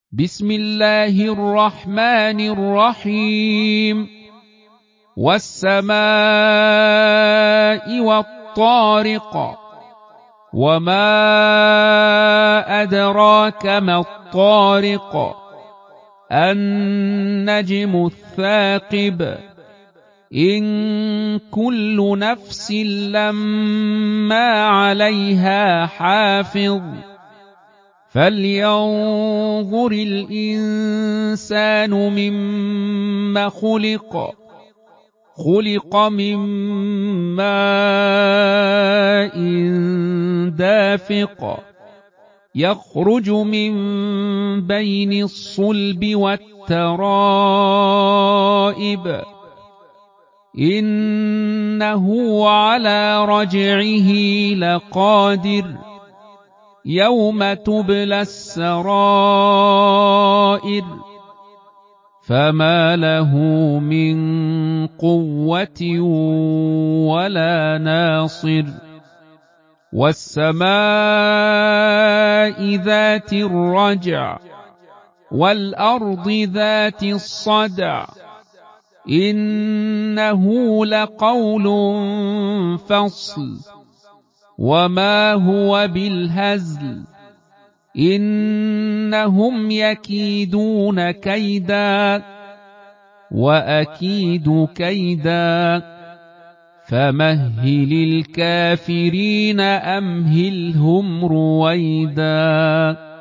بسم الله الرحمن الرحيم. والسماء والطارق، وما أدراك ما الطارق، النجم الثاقب، إن كل نفس لما عليها حافظ، فلينظر الإنسان مما خلق. خلق من ماء دافق، يخرج من بين الصلب والترائب، إنه على رجعه لقادر، يوم تبلى السرائر، فما له من قوة ولا ناصر. والسماء ذات الرجع، والأرض ذات الصدع، إنه لقول فصل، وما هو بالهزل، إنهم يكيدون كيدا وأكيد كيدا، فمهل الكافرين أمهلهم رويدا.